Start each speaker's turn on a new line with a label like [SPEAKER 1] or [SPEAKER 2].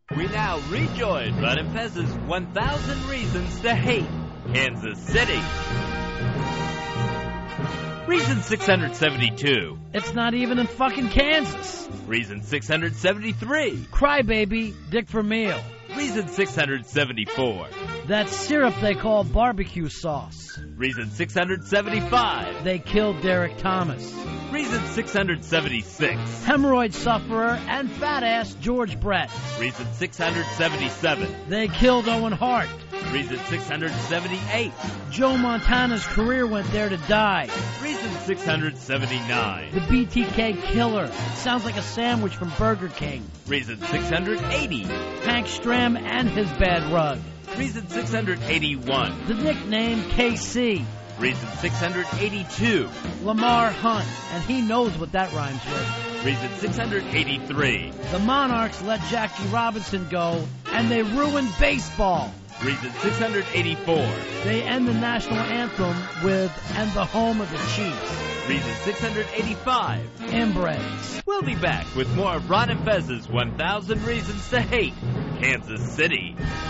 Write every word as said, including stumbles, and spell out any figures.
[SPEAKER 1] We now rejoin Ron and Fez's one thousand Reasons to Hate Kansas City. Reason six hundred seventy-two.
[SPEAKER 2] It's not even in fucking Kansas.
[SPEAKER 1] Reason six hundred seventy-three.
[SPEAKER 2] Crybaby, Dick Vermeil.
[SPEAKER 1] Reason six hundred seventy-four.
[SPEAKER 2] That syrup they call barbecue sauce.
[SPEAKER 1] Reason six hundred seventy-five.
[SPEAKER 2] They killed Derek Thomas.
[SPEAKER 1] Reason six hundred seventy-six.
[SPEAKER 2] Hemorrhoid sufferer and fat-ass George Brett.
[SPEAKER 1] Reason six hundred seventy-seven.
[SPEAKER 2] They killed Owen Hart.
[SPEAKER 1] Reason six hundred seventy-eight.
[SPEAKER 2] Joe Montana's career went there to die.
[SPEAKER 1] Reason six hundred seventy-nine.
[SPEAKER 2] The B T K killer. Sounds like a sandwich from Burger King.
[SPEAKER 1] Reason six hundred eighty.
[SPEAKER 2] Hank Stram and his bad rug.
[SPEAKER 1] Reason six hundred eighty-one.
[SPEAKER 2] The nickname K C.
[SPEAKER 1] Reason six hundred eighty-two.
[SPEAKER 2] Lamar Hunt, and he knows what that rhymes with.
[SPEAKER 1] Reason six hundred eighty-three.
[SPEAKER 2] The Monarchs let Jackie Robinson go, and they ruined baseball.
[SPEAKER 1] Reason six hundred eighty-four.
[SPEAKER 2] They end the national anthem with "And the Home of the Chiefs."
[SPEAKER 1] Reason six hundred eighty-five.
[SPEAKER 2] Inbreds.
[SPEAKER 1] We'll be back with more of Ron and Fez's one thousand Reasons to Hate Kansas City.